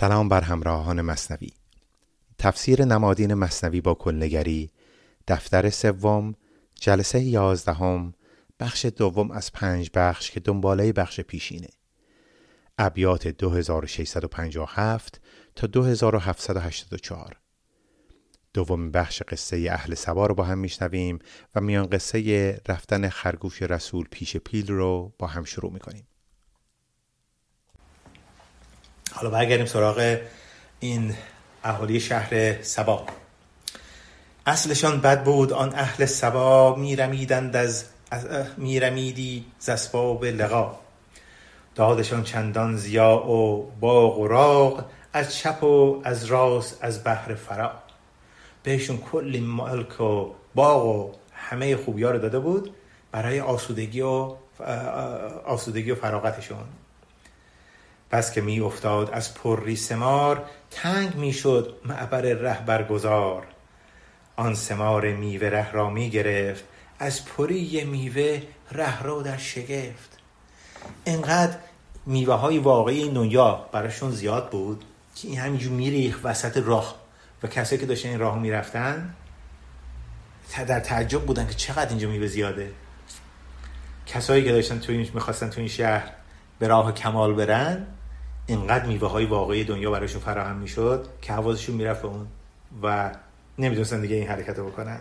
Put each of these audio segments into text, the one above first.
سلام بر همراهان مثنوی. تفسیر نمادین مثنوی با کلنگری، دفتر سوم، جلسه 11، بخش دوم از 5 بخش که دنباله بخش پیشینه. ابیات 2657 تا 2784. دومین بخش قصه اهل سبا رو با هم میشنویم و میان قصه رفتن خرگوش رسول پیش پیل رو با هم شروع میکنیم. حالا برگردیم سراغ این اهالی شهر سبا. اصلشان بد بود آن اهل سبا، میرمیدی ز اسباب لقا. دادشان چندان ضیاع و باغ و راغ، از چپ و از راست از بحر فرا. بهشون کلی ملک و باغ و همه خوبی‌ها رو داده بود برای آسودگی و فراغتشون. بس که می افتاد از پری ثمار، تنگ می شد معبر رهبرگزار. آن ثمار میوه ره را می گرفت، از پری میوه ره را در شگفت. اینقدر میوه های واقعی این دنیا براشون زیاد بود که این همینجور میریخت وسط راه و کسایی که داشتن این راه می رفتن در تعجب بودن که چقدر اینجا میوه زیاده. کسایی که داشتن میخواستن تو این شهر به راه کمال برن، اینقدر میوه های واقعی دنیا براشون فراهم میشد که حواسشون میرفت به اون و نمیدونستن دیگه این حرکت رو بکنن.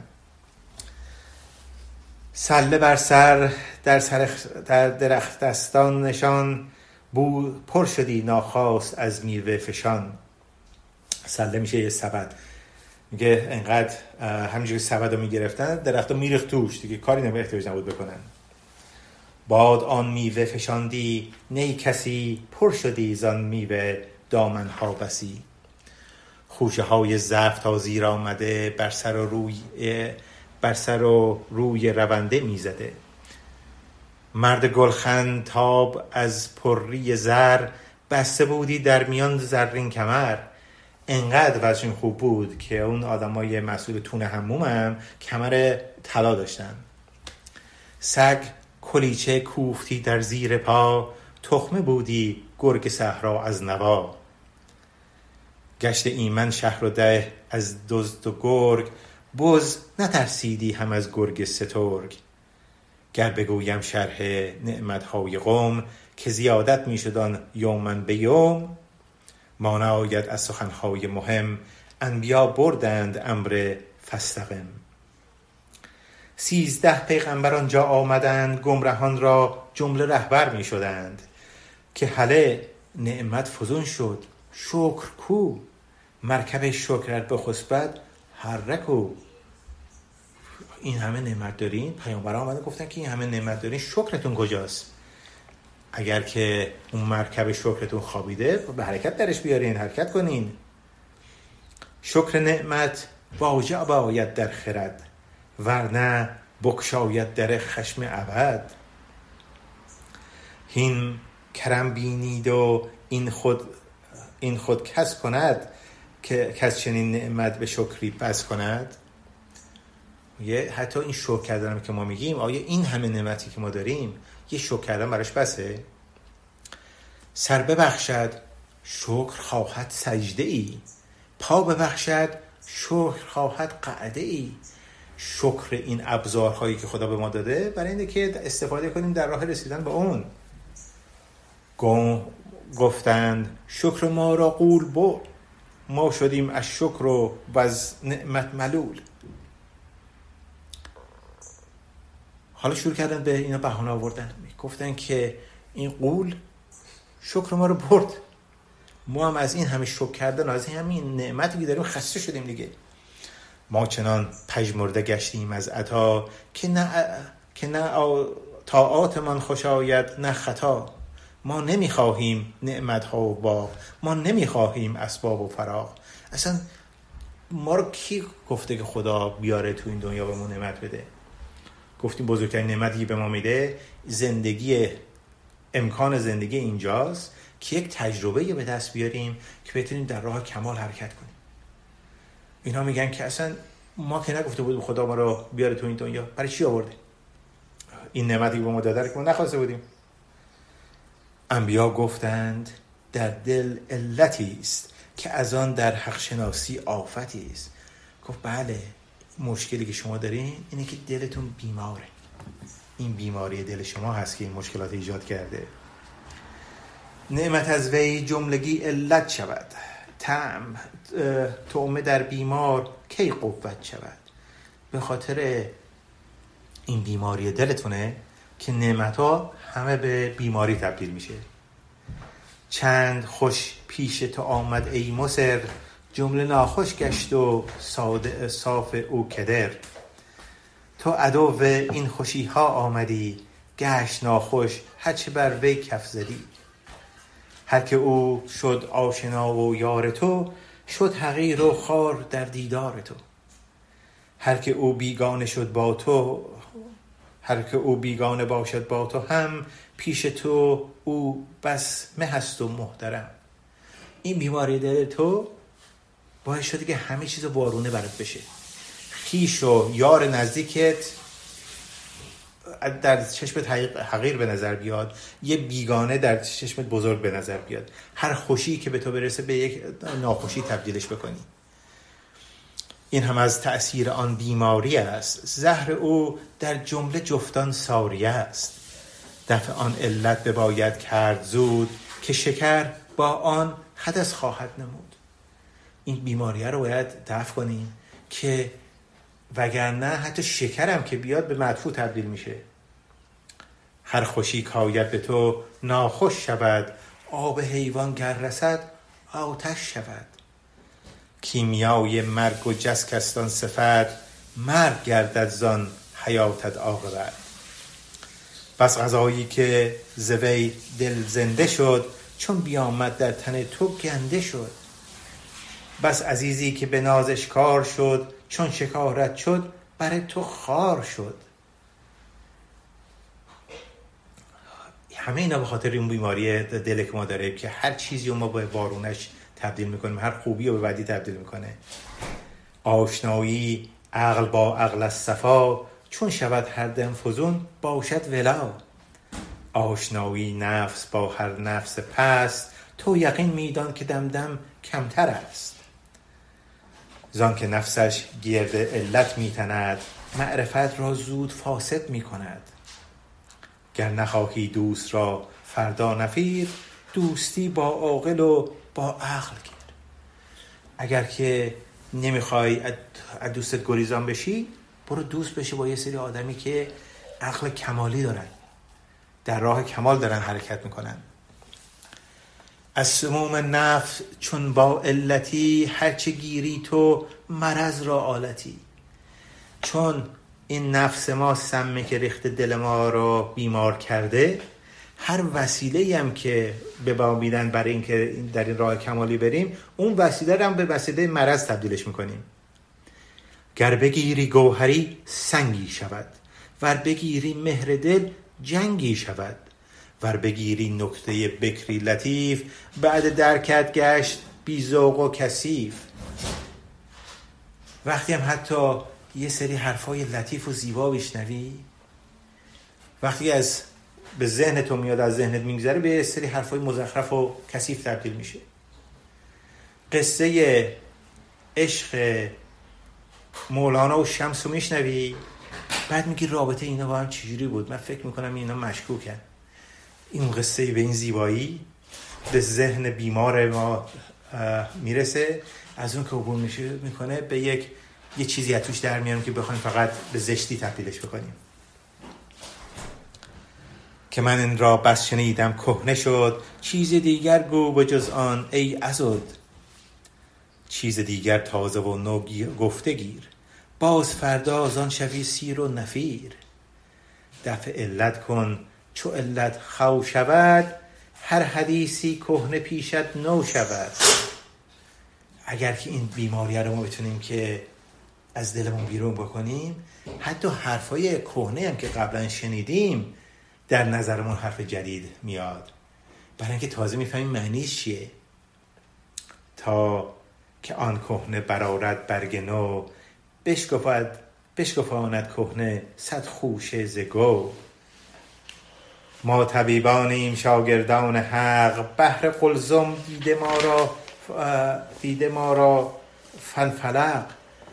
سله بر سر در درخت دستان نشان، بود پر شدی ناخواست از میوه فشان. سله میشه یه سبد. میگه اینقدر همینجوری سبد رو میگرفتن، درخت رو میریخت توش، دیگه کاری احتیاج نبود بکنن. باد آن میوه فشاندی نی کسی، پر شدی زان میوه دامنها بسی. خوشه های زفت تا زیر آمده، بر سر و روی رونده میزده. مرد گلخن تاب از پری زر، بسته بودی در میان زرین کمر. انقدر وضعشون خوب بود که اون آدمای مسئول تون حموم هم کمر طلا داشتن. سگ کلیچه کوفتی در زیر پا، تخمه بودی گرگ صحرا از نوا. گشت ایمن شهر و ده از دزد و گرگ، بز نترسیدی هم از گرگ سترگ. گر بگویم شرح نعمتهای قوم، که زیادت می شدن یومن به یوم. مانع آید از سخنهای مهم، انبیا بردند امر فاستقم. 13 پیغمبر آنجا آمدند، گمرهان را جمله رهبر می شدند. که هله نعمت فزون شد شکر کو، مرکب شکرت به خسبت حرکو. این همه نعمت دارین، پیامبران آمدن گفتن که این همه نعمت دارین، شکرتون کجاست؟ اگر که اون مرکب شکرتون خوابیده، به حرکت درش بیارین، حرکت کنین. شکر نعمت واجب آید در خرد، ورنه بکشاید در خشم ابد. هین کرم بینید و این خود کس کند، که کس چنین نعمت به شکری بس کند. حتی این شکر کردن که ما میگیم، آیا این همه نعمتی که ما داریم یه شکر کردن براش بسه؟ سر ببخشد شکر خواهد سجده ای، پا ببخشد شکر خواهد قعده ای. شکر این ابزارهایی که خدا به ما داده برای اینه که استفاده کنیم در راه رسیدن به اون. گفتند شکر ما را قول برد، ما شدیم از شکر و از نعمت ملول. حالا شروع کردن به اینا بهانه آوردن، گفتن که این قول شکر ما رو برد، ما هم از این همه شکر کردن، از این همین نعمتی که داریم خسته شدیم دیگه. ما چنان پژمرده گشتیم از عطا، که نه طاعات من خوش آید نه خطا. ما نمیخواهیم نعمتها و باغ، ما نمیخواهیم اسباب و فراغ. اصلا ما رو کی گفته که خدا بیاره تو این دنیا به ما نعمت بده؟ گفتیم بزرگترین نعمتی به ما میده زندگی، امکان زندگی اینجاست که یک تجربه به دست بیاریم که بتونیم در راه کمال حرکت کنیم. اینا میگن که اصلا ما که نگفته بودیم خدا ما رو بیاره تو این دنیا، برای چی آورده این نعمتی به ما داده که ما نخواسته بودیم؟ انبیا گفتند در دل علتی است که از آن در حق شناسی آفتی است. گفت بله، مشکلی که شما دارین اینه که دلتون بیماره. این بیماری دل شما هست که این مشکلات ایجاد کرده. نعمت از وی جملگی علت شود، طعمه در بیمار کی قوت شود. به خاطر این بیماری دلتونه که نعمت‌ها همه به بیماری تبدیل میشه. چند خوش پیش تو آمد ای مصر، جمله ناخوش گشت و صاف او کدر. تو عدو این خوشی ها آمدی، گشت ناخوش هرچه بر وی کف زدی. هر که او شد آشنا و یار تو، شد حقیر و خار در دیدار تو. هر که او بیگانه شد با تو، هر که او بیگانه باشد با تو هم، پیش تو او بس مهست و محترم. این بیماری دل تو باعث شده که همه چیز وارونه برات بشه. خویش و یار نزدیکت در چشمت حقیر به نظر بیاد، یه بیگانه در چشمت بزرگ به نظر بیاد. هر خوشی که به تو برسه به یک ناخوشی تبدیلش بکنی. این هم از تأثیر آن بیماری است، زهر او در جمله جفتان ساریه است. دفع آن علت بباید کرد زود، که شکر با آن حدث خواهد نمود. این بیماری رو باید دفع کنیم که وگرنه حتی شکرم که بیاد به مدفوع تبدیل میشه. هر خوشی کاید به تو ناخوش شود، آب حیوان گر رسد آتش شود. کیمیای مرگ و جسکستان صفت، مرگ گردد زان حیاتت عاقبت. بس غذایی که زوی دل زنده شد، چون بیامد در تن تو گنده شد. بس عزیزی که به نازش کار شد، چون شکارت شد بر تو خار شد. همه اینا به خاطر این بیماری دل که ما داره که هر چیزی رو ما به وارونش تبدیل میکنیم، هر خوبی رو به بدی تبدیل میکنه. آشنایی عقل با عقل از صفا، چون شود هر دم فزون باشد ولا. آشنایی نفس با هر نفس پست، تو یقین میدان که دم دم کمتر است. زان که نفسش گرد علت میتند، معرفت را زود فاسد میکند. گر نخواهی دوست را فردا نفیر، دوستی با عاقل و با عقل گیر. اگر که نمیخوای از دوستت گریزان بشی، برو دوست بشی با یه سری آدمی که عقل کمالی دارن، در راه کمال دارن حرکت میکنن. از سموم نفس چون با علتی، هرچه گیری تو مرض را آلتی. چون این نفس ما سمه که ریخت دل ما را بیمار کرده، هر وسیله هم که به ما میدن برای اینکه در این راه کمالی بریم، اون وسیله رو هم به وسیله مرض تبدیلش میکنیم. گر بگیری گوهری سنگی شود، ور بگیری مهر دل جنگی شود. ور بگیری نکته بکری لطیف، بعد درکت گشت بی ذوق و کثیف. وقتی هم حتی یه سری حرفای لطیف و زیبا بشنوی، وقتی از به ذهنت میاد، از ذهنت میگذره، به یه سری حرفای مزخرف و کثیف تبدیل میشه. قصه عشق مولانا و شمس رو میشنوی، بعد میگی رابطه اینا با هم چجوری بود؟ من فکر میکنم اینا مشکوکن. این قصه به این زیبایی به ذهن بیمار ما میرسه، از اون که عبور میکنه به یه چیزی از توش در میاریم که بخوایم فقط به زشتی تبدیلش بکنیم. که من این را بس شنیدم کهنه شد، چیز دیگر گو به جز آن ای عضد. چیز دیگر تازه و نو گفته گیر، باز فردا از آن شوی سیر و نفیر. دفع علت کن چو علت خو شود، هر حدیثی کهنه پیشت نو شود. اگر که این بیماری رو ما بتونیم که از دلمون بیرون بکنیم، حتی حرفای کهنه هم که قبلا شنیدیم در نظرمون حرف جدید میاد، برای اینکه تازه میفهمیم معنیش چیه. تا که آن کهنه برآرد برگ نو، بشکفاند کهنه صد خوشه ز گو. ما طبیبانیم شاگردان حق، بحر قلزم دیده ما را فلفلق.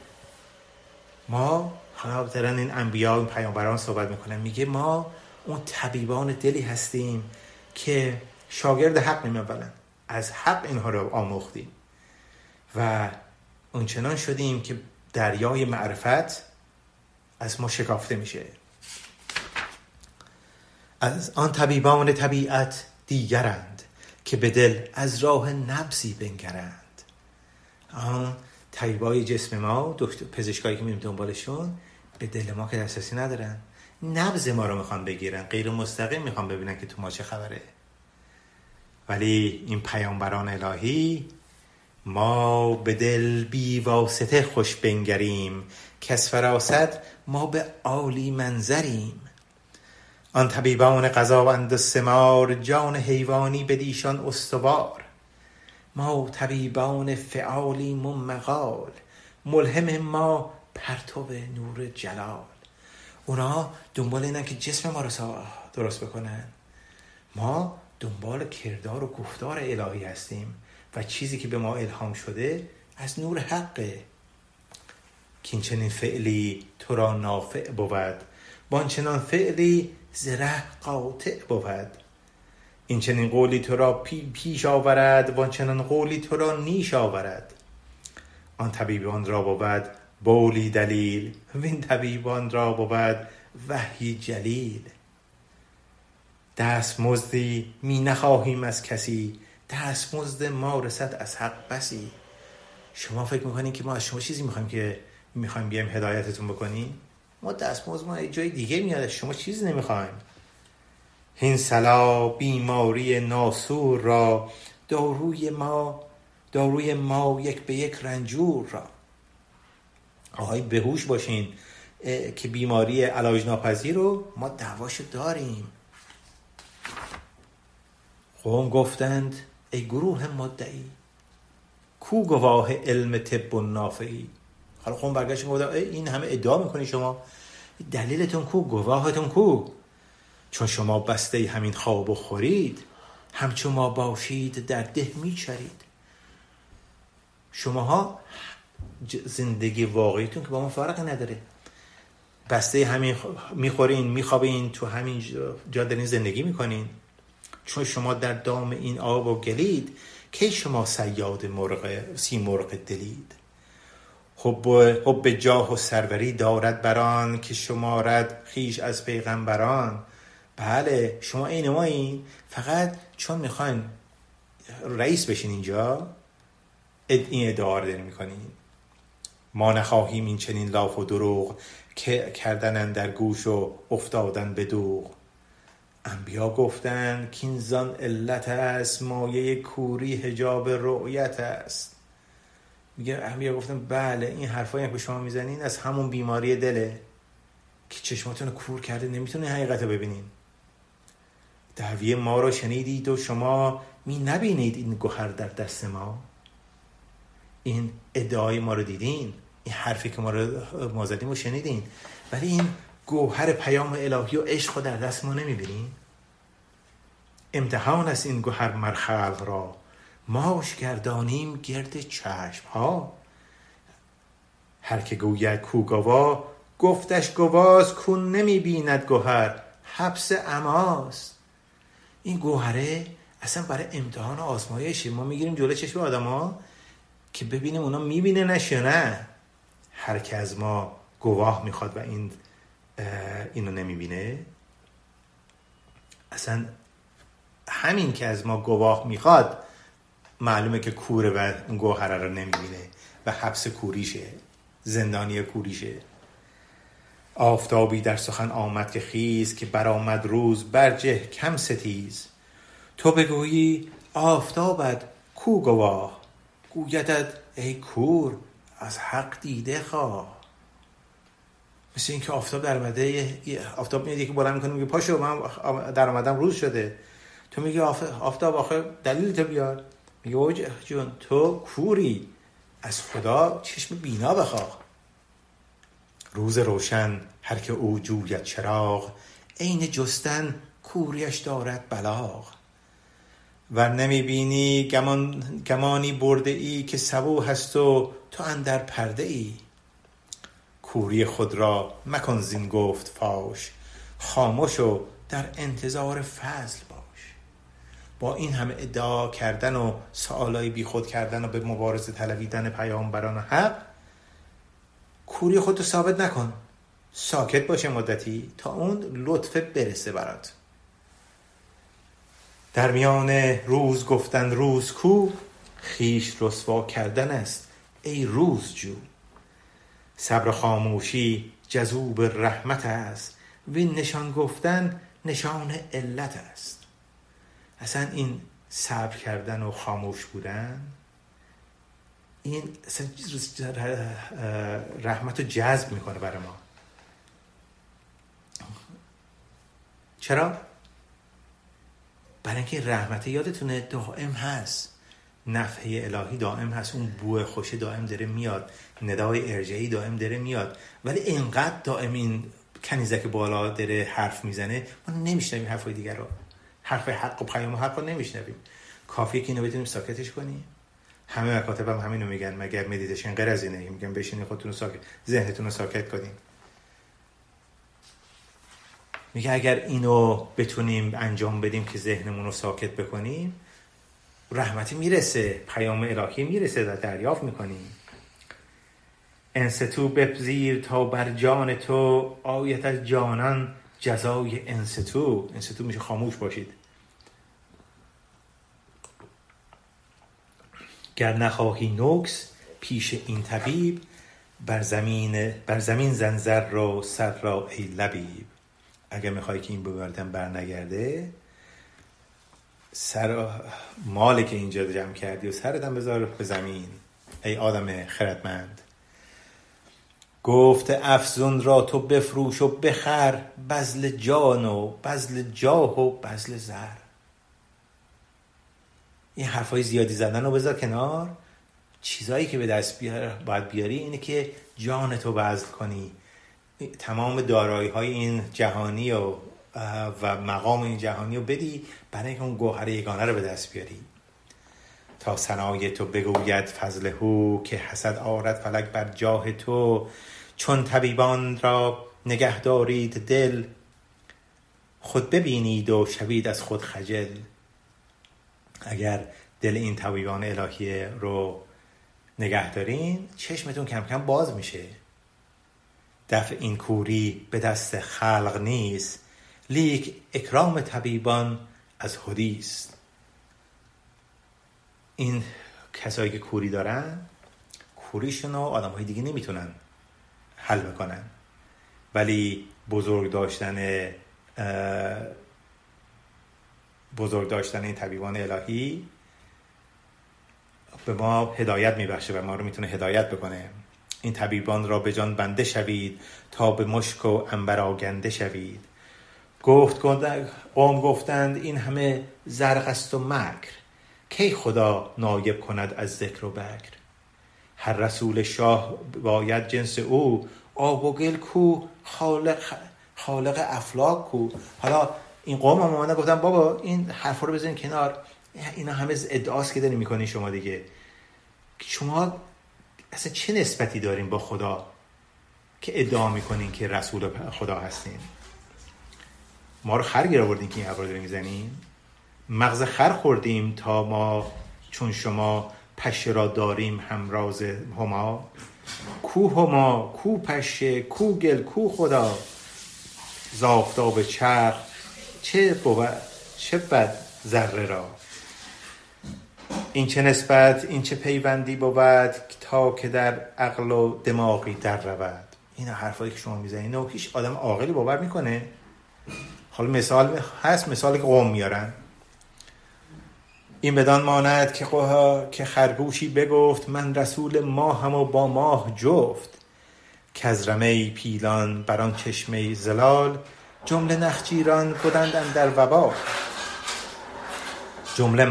ما حالا دارن این انبیا این پیامبران صحبت میکنن، میگه ما اون طبیبان دلی هستیم که شاگرد حق میمونن، از حق اینها رو آموختیم و اونچنان شدیم که دریای معرفت از ما شکافته میشه. از آن طبیبان طبیعت دیگرند، که به دل از راه نبضی بنگرند. آن طبیبای جسم ما، دکتر پزشکایی که میریم دنبالشون، به دل ما که دسترسی ندارن، نبض ما رو میخوان بگیرن، غیر مستقیم میخوان ببینن که تو ما چه خبره. ولی این پیامبران الهی، ما به دل بی واسطه خوش بنگریم، که از فراست ما به عالی منظریم. آن طبیبان قضاوند و ثمار، جان حیوانی بدیشان استوار. ما طبیبان فعالیم و مقال، ملهم ما پرتو نور جلال. اونا دنبال اینن که جسم ما رو درست بکنن، ما دنبال کردار و گفتار الهی هستیم و چیزی که به ما الهام شده از نور حقه. که این چنین فعلی تو را نافع بود، وانچنان فعلی زره قاطع بود. این چنین قولی تو را پیش آورد، وانچنان قولی تو را نیش آورد. آن طبیبان را بود بولی دلیل، وین طبیبان را بود وحی جلیل. دست مزدی می نخواهیم از کسی، دست مزد ما رسد از حق بسی. شما فکر میکنین که ما از شما چیزی میخوایم که میخوایم بیایم هدایتتون بکنیم؟ ما دست مزد ما جای دیگه میاد، شما چیزی نمیخوایم. هین صلا بیماری ناسور را، داروی ما یک به یک رنجور را. آهای بهوش باشین که بیماری علاج ناپذیر رو ما دواشو داریم. قوم گفتند ای گروه مدعی، کو گواه علم طب و نافعی. حالا قوم برگشت گفتن این همه ادعا میکنی شما، دلیلتون کو، گواهتون کو؟ چون شما بسته همین خواب و خورید، همچون ما باشید در ده میچرید. شماها زندگی واقعیتون که با ما فرق نداره، بسته همین میخورین میخوابین، تو همین جا دارین زندگی میکنین. چون شما در دام این آب و گلید، که شما صیاد سیمرغ دلید. حب جاه و سروری دارد بران، که شمارد خیش از پیغمبران. بله شما این ما این، فقط چون میخواین رئیس بشین اینجا این ادعا رو دارین میکنین. ما نخواهیم این چنین لاف و دروغ، که کردن در گوش و افتادن به دوغ. انبیا گفتن که این زان علت است، مایه کوری حجاب رؤیت است. میگه انبیا گفتن بله این حرفایی که شما میزنین از همون بیماری دله که چشماتون رو کور کرده، نمیتونین حقیقت رو ببینین. دعوی ما رو شنیدید و شما می نبینید این گوهر در دست ما. این ادعای ما رو دیدین، این حرفی که ما زدیم و شنیدین، ولی این گوهر پیام الهی و عشق رو در دست ما نمیبینین. امتحان است این گوهر مر خلق را، ماش گردانیم گرد چشم ها. هر که گوید کو گوا، گفتش گواز کو نمیبیند گوهر، حبس عماست. این گوهره اصلا برای امتحان و آزمایشه، ما میگیریم جلوی چشم آدم ها که ببینیم اونا میبینه نشه نه. هر که از ما گواه میخواد و اینو نمیبینه، اصلا همین که از ما گواه میخواد معلومه که کوره و اون گوهره رو نمیبینه و حبس کوریشه، زندانی کوریشه. آفتابی در سخن آمد که خیز، که برآمد روز برجه کم ستیز. تو بگویی آفتابت کو گواه، گویدت ای کور از حق دیده خواه. مثل این که آفتاب در آمده، آفتاب میاد یکی بلند میکنه میگه پاشو من در آمدم روز شده، تو میگه آفتاب آخه دلیل تو بیار، میگه اوج جون تو کوری، از خدا چشم بینا بخواه. روز روشن هر که او جوید چراغ، عین جستن کوریش دارد بلاغ. ور نمی بینی گمانی برده ای، که سبو هست و تو اندر پرده ای. کوری خود را مکن زین گفت فاش، خاموش و در انتظار فضل باش. با این همه ادعا کردن و سوالای بی خود کردن و به مبارزه طلبیدن پیامبران حق، کوری خودتو ثابت نکن. ساکت باشه مدتی تا اون لطفه برسه برات. در میان روز گفتن روز کو، خیش رسوا کردن است ای روز جو. صبر خاموشی جذوب رحمت است، وین نشان گفتن نشان علت است. اصلا این صبر کردن و خاموش بودن، این رحمت رو جذب میکنه برای ما. چرا؟ برای اینکه رحمت یادتونه دائم هست، نفحه الهی دائم هست، اون بوی خوش دائم داره میاد، ندای ارجعی دائم داره میاد. ولی اینقدر دائم این کنیزک بالا داره حرف میزنه، ما نمیشنویم حرفای دیگر رو، حرف حق و پیام حق رو نمیشنویم. کافیه که اینو بتونیم ساکتش کنیم. همه مکاتب هم همینو میگن، مگر مدیتیشن غیر از اینه؟ میگن بشینید خودتون رو ساکت، ذهنتون رو ساکت کنین. میگه اگر اینو بتونیم انجام بدیم که ذهنمون رو ساکت بکنیم، رحمتی میرسه، پیام الهی میرسه و دریافت میکنیم. انستو بپذیر تا بر جان تو، آیت از جانان جزای انستو. انستو میشه خاموش باشید. گر نخواهی نکس پیش این طبیب، بر زمین زنزر را سر را ای لبیب. اگر میخوایی که این بگردن بر نگرده، سر مالی که اینجا جمع کردی و سرتم بذار به زمین ای آدم خردمند. گفت افزون را تو بفروش و بخر، بذل جان و بذل جاه و بذل زر. این حرفای زیادی زدن رو بذار کنار. چیزایی که به دست باید بیاری اینه که جان تو بذل کنی، تمام دارایی های این جهانی و مقام این جهانی رو بدی برای اینکه اون گوهر یگانه رو به دست بیاری. تا ثنای تو بگوید فضل هو، که حسد آرد فلک بر جاه تو. چون طبیبان را نگه دارید دل، خود ببینید و شوید از خود خجل. اگر دل این طبیبان الهی رو نگه دارین، چشمتون کم کم باز میشه. دفع این کوری به دست خلق نیست، لیک اکرام طبیبان از حدیث. این کسایی که کوری دارن، کوریشون رو آدم های دیگه نمیتونن حل بکنن، ولی بزرگ داشتن این طبیبان الهی به ما هدایت میبخشه و ما رو میتونه هدایت بکنه. این طبیبان را به جان بنده شوید، تا به مشک و عنبر آگنده شوید. قوم گفتند این همه زرق است و مکر، کی خدا نایب کند از ذکر و بکر. هر رسول شاه باید جنس او، آب و گل کو خالق افلاک کو. حالا این قوم هم اومدن گفتن بابا این حرفا رو بزنین کنار، اینا همه ادعاست که دارین میکنین شما دیگه. شما اصلا چه نسبتی دارین با خدا که ادعا میکنین که رسول خدا هستین؟ ما رو خر گیر آوردین که این حرفا رو دارین میزنین؟ مغز خر خوردیم تا ما چون شما پشه را داریم همراز هما. کو هما، کو پشه، کو گل، کو خدا. ز آفتاب چرخ چه بد ذره را. این چه نسبت، این چه پیوندی بود، تا که در عقل و دماغی در رود. این حرفایی که شما میزنین و هیچ آدم عاقلی باور میکنه؟ حالا مثال هست، مثالی که قوم میارن. این بدان ماند که خرگوشی بگفت، من رسول ماهم و با ماه جفت. که از رمه پیلان بران چشمه زلال، جمله نخجیران بودند اندر وبال. جمله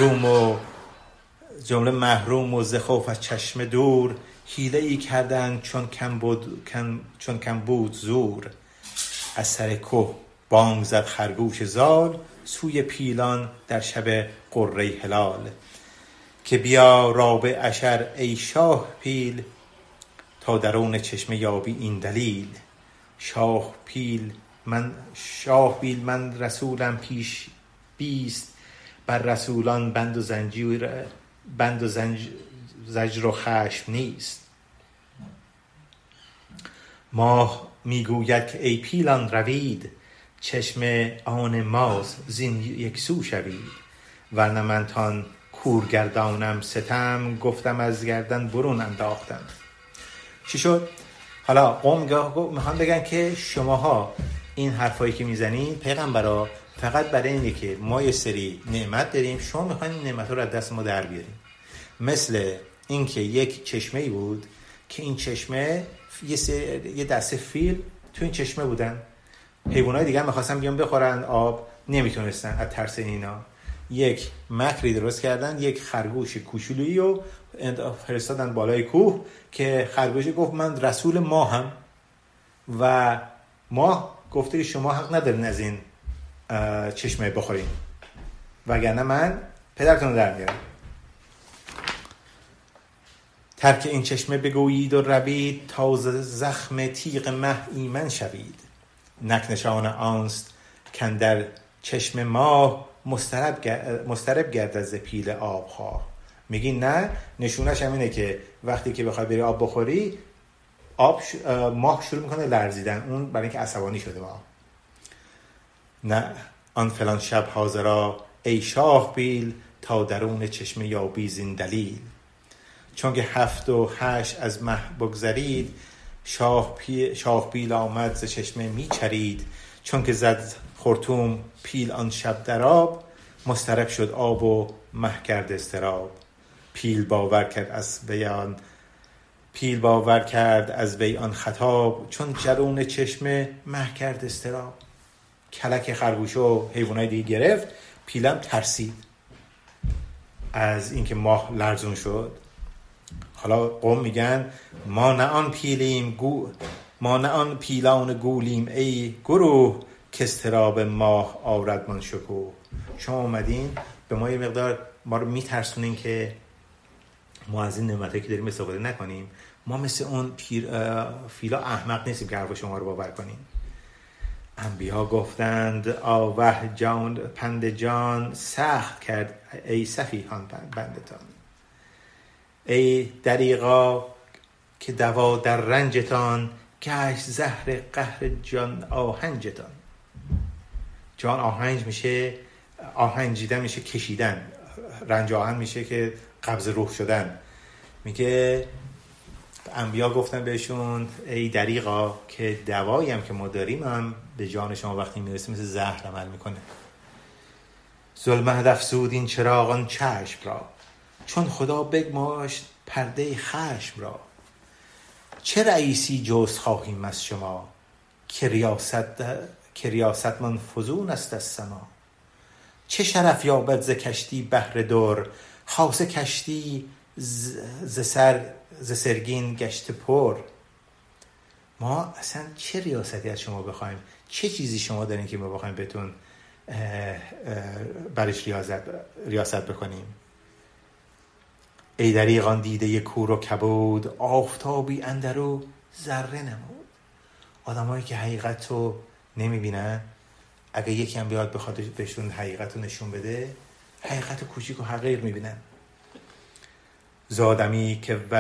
محروم و ز خوف از چشم دور، حیله ای کردند چون کم بود زور. از سر کوه بانگ زد خرگوش زال سوی پیلان در شب قره هلال. که بیا رابع عشر ای شاه پیل تا درون چشمه یابی این دلیل. شاه پیل من رسولم پیش بیست بر رسولان بند و زجر و خشم نیست. ماه میگوید که ای پیلان روید چشم آن ماز زین یک سو شوید. ورنه من تان کورگردانم ستم گفتم از گردن برون انداختم. چی شد؟ حالا قوم میخوان بگن که شماها این حرفایی که میزنین پیغمبرا فقط برای اینه که ما یه سری نعمت داریم، شما میخواین این نعمت رو از دست ما در بیاریم. مثل اینکه یک چشمه‌ای بود که این چشمه یه دسته فیل تو این چشمه بودن، حیوانات دیگه هم میخواستن بیان بخورن آب، نمیتونستن از ترس اینا. یک مکری درست کردن، یک خرگوش کوچولویی رو فرستادن بالای کوه که خرگوش گفت من رسول ماهم و ماه گفته که شما حق ندارین از این چشمه بخورین وگرنه من پدرتون رو در میارم. ترک این چشمه بگویید و روید تا زخم تیغ مه ایمن شوید. نکنشان آنست کن در چشم ماه مسترب گرد ز پیل آبها. میگی نه، نشونش همینه که وقتی که بخوای بری آب بخوری ماه شروع میکنه لرزیدن، اون برای اینکه عصبانی شده ماه. نه آن فلان شب حاضرا ای شاه پیل تا درون چشمه یابی زین دلیل. چون که 7 و 8 از مه بگذرید شاه پیل آمد ز چشمه میچرید. چون که زد خرطوم پیل آن شب در آب مسترب شد آب و مه کرد اضطراب. پیل باور کرد از وی آن خطاب چون جرون چشمه مه کرد اضطراب. کلک خرگوش و حیوانای دیگه گرفت، پیلم ترسید از اینکه ماه لرزون شد. حالا قوم میگن ما نه آن پیلان گولیم ای گروه که اضطراب ماه آورد من شکوه. شما اومدین به ما یه مقدار ما رو میترسونین که ما از این نعمتایی که داریم استفاده نکنیم. ما مثل اون فیلا احمق نیستیم که حرف شما رو باور کنیم. انبیا گفتند آوه جان پند جان سخت کرد ای سفیهان بندتان. ای دریغا که دوا در رنجتان گشت زهر قهر جان آهنجتان. جان آهنج میشه، آهنجیدن میشه کشیدن، رنج آهن میشه که قبض روح شدن. میگه انبیا گفتن بهشون ای دریغا که دوایی هم که ما داریم هم به جان شما وقتی میرسه مثل زهر عمل میکنه. ظلمت افزود این چراغان چشم را چون خدا بگماشت پرده خشم را. چه رئیسی جست خواهیم از شما که ریاست من فزون است از سما. چه شرف یابد ز کشتی بحر در خاص کشتی ز سرگین گشت پر. ما اصلا چه ریاستی از شما بخوایم؟ چه چیزی شما دارین که ما بخوایم بهتون برش ریاست بکنیم؟ ای دریغان دیده کور و کبود آفتابی اندرو ذره نمود. آدمایی که حقیقت رو نمیبینن، اگه یکی هم بیاد بخواد بهشون حقیقت رو نشون بده، حقیقت کوچیک و حقیر میبینن. زادمی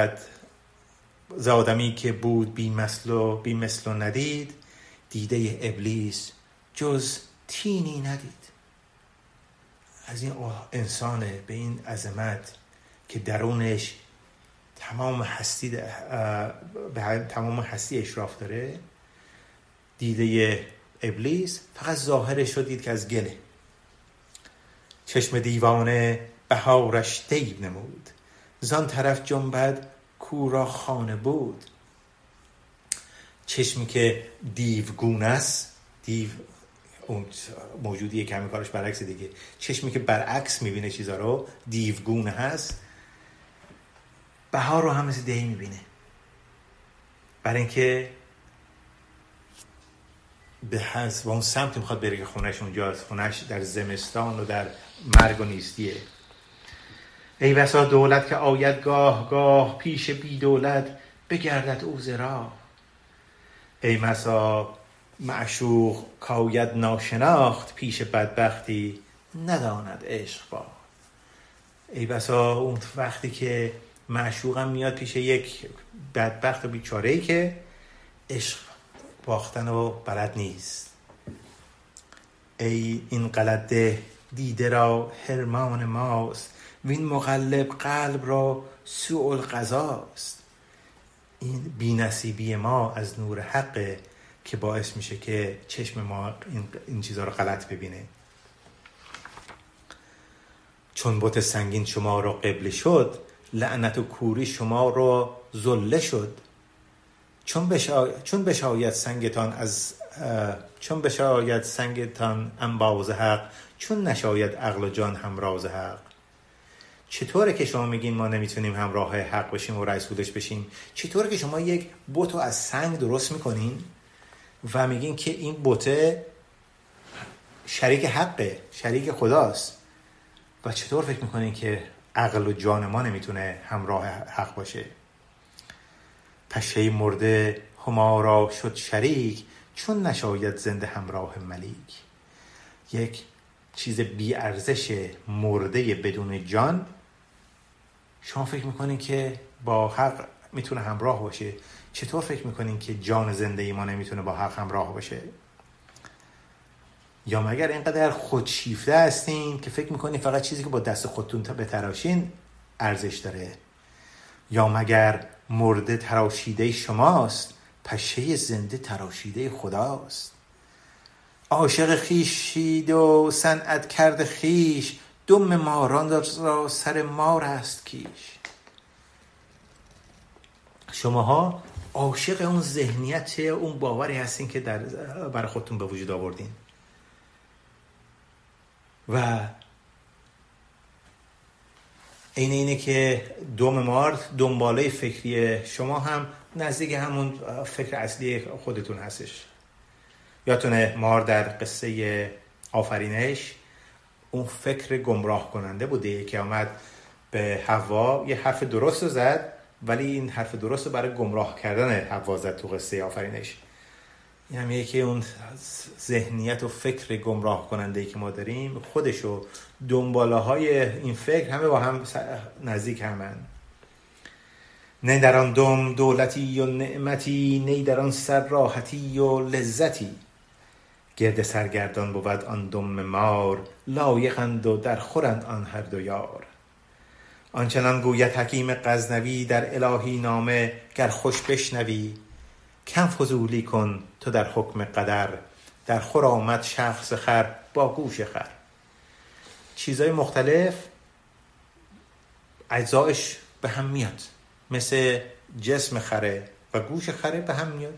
که بود بی مثل و ندید دیده ابلیس جز تینی ندید. از این انسانه به این عظمت که درونش تمام هستی اشراف داره، دیده ابلیس فقط ظاهرش رو دید که از گله. چشم دیوانه بهارش دیو نمود زان طرف جنبد کورا خانه بود. چشمی که دیوگونه است، دیو اون موجودیه که همین کارش برعکس دیگه، چشمی که برعکس میبینه چیزا رو دیوگونه هست، بهار رو هم مثل دی میبینه. برای اینکه به حسب اون سمت میخواد بره که خونش اونجاست، خونش در زمستان و در مرگ و نیستیه. ای بسا دولت که آید گاه گاه، پیش بی دولت بگردد او ز راه. ای بسا معشوق کاید ناشناخت، پیش بدبختی نداند عشق باخت. ای بسا اون وقتی که معشوقم میاد پیش یک بدبخت و بیچاره‌ای که عشق باختن و بلد نیست. ای این غلط دیده را حرمان ماست، وین مقلب قلب را سوء القضاست. این بی‌نصیبی ما از نور حقه که باعث میشه که چشم ما این چیزها رو غلط ببینه. چون بت سنگین شما را قبله شد، لعنت و کوری شما را ذله شد. چون بشاید سنگتان انباز حق، چون نشاید عقل و جان همراز حق. چطوره که شما میگین ما نمیتونیم همراه حق بشیم و رسولش بشیم؟ چطوره که شما یک بت رو از سنگ درست میکنین و میگین که این بت شریک حقه، شریک خداست، و چطور فکر میکنین که عقل و جان ما نمیتونه همراه حق باشه؟ پشه مرده هما را شد شریک، چون نشاید زنده همراه ملیک. یک چیز بی ارزش مرده بدون جان شما فکر میکنین که با حق میتونه همراه باشه؟ چطور فکر میکنین که جان زنده ما نمیتونه با حق همراه باشه؟ یا مگر اینقدر خودشیفته هستین که فکر میکنین فقط چیزی که با دست خودتون بتراشین ارزش داره؟ یا مگر مرده تراشیده شماست، پشه زنده تراشیده خداست؟ عاشق خیشید و صنعت کرد خیش، دم ماران را سر مار است کیش. شماها عاشق اون ذهنیت، اون باوری هستین که برای خودتون به وجود آوردین و اینه که دم مار دنباله فکری شما هم نزدیک همون فکر اصلی خودتون هستش. یادتونه مار در قصه آفرینش اون فکر گمراه کننده بوده که آمد به حوا یه حرف درست زد، ولی این حرف درست رو برای گمراه کردن حوا زد تو قصه آفرینش. این هم یکی اون ذهنیت و فکر گمراه کننده که ما داریم، خودشو دنباله های این فکر همه با هم نزدیک همن. نه در آن دم دولتی و نعمتی، نه در آن سر راحتی و لذتی. گرد سرگردان بود آن دم مار، لایقند و در خورند آن هر دو یار. آنچنان گوید حکیم غزنوی، در الهی نامه گر خوش بشنوی. کم فضولی کن تو در حکم قدر، در خور آمد شخص خر با گوش خر. چیزهای مختلف اجزایش به هم میاد، مثل جسم خره و گوش خره به هم میاد.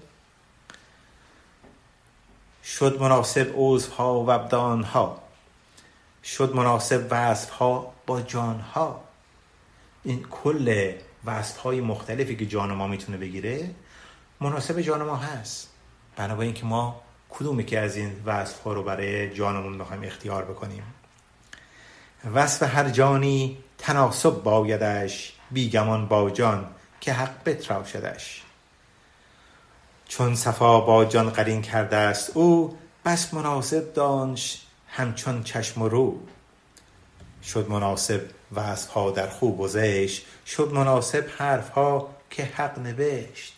شد مناسب عضوها و ابدانها، شد مناسب وصفها با جانها. این کل وصفهای مختلفی که جان ما میتونه بگیره مناسب جان ما هست. بنابراین که ما کدومی که از این وصفها رو برای جانمون میخوایم اختیار بکنیم. وصف هر جانی تناسب بایدش، بیگمان با جان که حق بتراشدش. چون صفا با جان قرین کرده است او، بس مناسب دانش همچون چشم و رو. شد مناسب وصفها در خوب و زشت، شد مناسب حرفها که حق نوشت.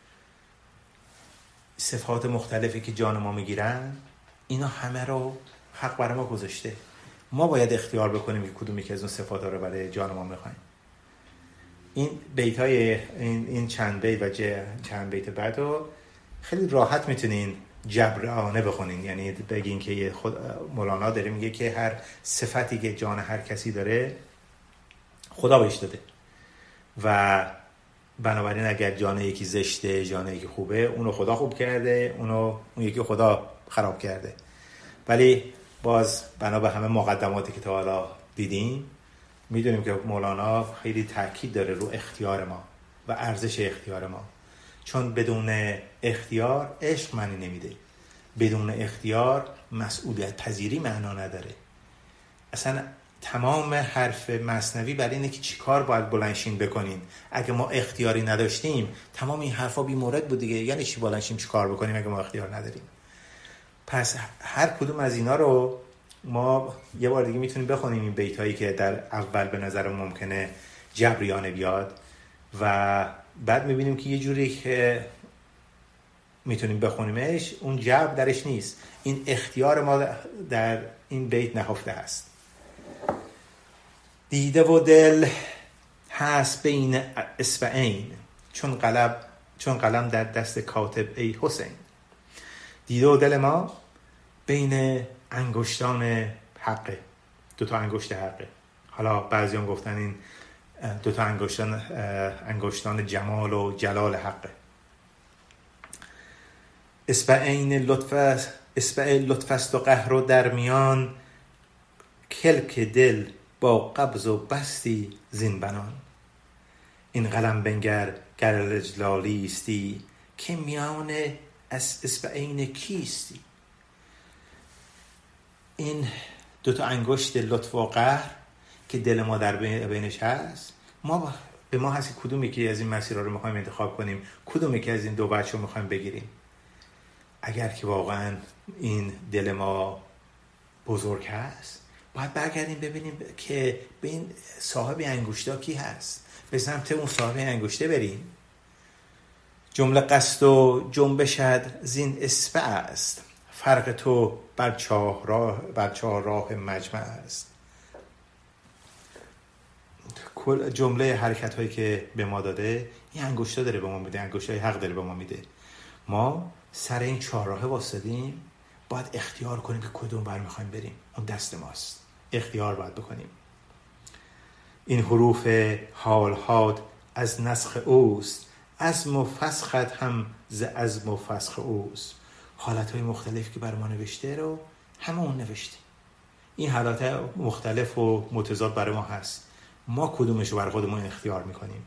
صفات مختلفی که جان ما میگیرن، اینا همه رو حق برای ما گذاشته. ما باید اختیار بکنیم که کدومی که از اون صفات رو برای جان ما میخوایم. این بیت‌های این چند بیت و چند بیت بعد رو خیلی راحت میتونین جبرانه بخونین. یعنی بگین که خود مولانا داره میگه که هر صفتی که جان هر کسی داره خدا بهش داده و بنابراین اگر جان یکی زشته، جان یکی خوبه، اونو خدا خوب کرده، اون یکی خدا خراب کرده. ولی باز بنا به همه مقدماتی که تا حالا دیدیم میدونیم که مولانا خیلی تاکید داره رو اختیار ما و ارزش اختیار ما، چون بدون اختیار عشق معنی نمیده. بدون اختیار مسئولیت پذیری معنا نداره. اصلا تمام حرف مثنوی برای اینه که چی کار باید بلندشین بکنین. اگه ما اختیاری نداشتیم تمام این حرفا بی مورد بود دیگه. یعنی چی بلندشیم چی کار بکنیم اگه ما اختیار نداریم؟ پس هر کدوم از اینا رو ما یه بار دیگه میتونیم بخونیم، این بیتایی که در اول به نظر ممکنه جبریانه بیاد و بعد میبینیم که یه جوری که میتونیم بخونیمش اون جبر درش نیست. این اختیار ما در این بیت نهفته هست. دیده و دل هست بین اصبعین، چون قلم در دست کاتب ای حسین. دیده و دل ما بین انگشتان حقه، 2 انگشت حقه. حالا بعضیان گفتن این 2 انگشتان جمال و جلال حقه. اصبعین لطف است و قهر و در میان، کلک دل با قبض و بستی زین بنان. این قلم بنگر گر اجلالیستی، که میان اصبعین کیستی. این 2 انگشت لطف و قهر که دل ما در بینش هست، به ما هست کدومی که از این مسیرها رو میخوایم انتخاب کنیم، کدومی که از این 2 بچه رو میخوایم بگیریم. اگر که واقعا این دل ما بزرگ هست باید برگردیم ببینیم که به این صاحب انگشتا کی هست، به سمت اون صاحب انگشته بریم. جمله قصد و جنبشت زین اصبع است، فرق تو بر 4 راه مجمع است. کل جمله حرکت هایی که به ما داده این انگشتا داره به ما میده، انگشتای حق داره به ما میده. ما سر این 4 راه واسطیم، باید اختیار کنیم که کدوم بر میخوایم بریم. اون دست ماست، اختیار باید بکنیم. این حروف حالهات از نسخ اوست، عزم و فسخت هم ز عزم و فسخ اوست. حالتهای مختلفی که بر ما نوشته رو همه اون نوشته. این حالات مختلف و متضاد برای ما هست، ما کدومش رو بر خودمون اختیار میکنیم.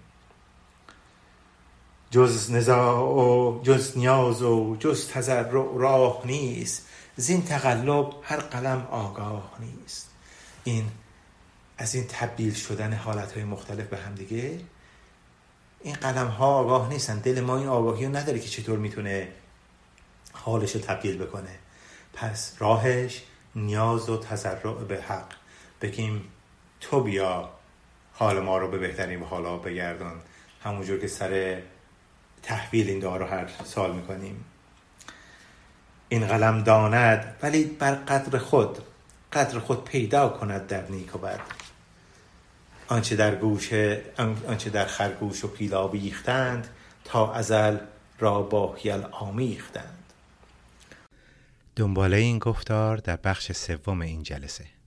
جز نزاع و جز نیاز و جز تضرع راه نیست، زین تقلب هر قلم آگاه نیست. این از این تبدیل شدن حالتهای مختلف به هم دیگه، این قلم ها آگاه نیستن. دل ما این آگاهی رو نداره که چطور میتونه حالش رو تبدیل بکنه. پس راهش نیاز و تضرع به حق، بگیم تو بیا حال ما رو به بهترین حالا بگردان، همونجور که سر تحویل این دعا رو هر سال میکنیم. این قلم داند ولی بر قدر خود پیدا کند در نیک و بد. آنچه در خرگوش و پیلا بیختند، تا ازل را با حیل آمیختند. دنباله این گفتار در بخش 3 این جلسه.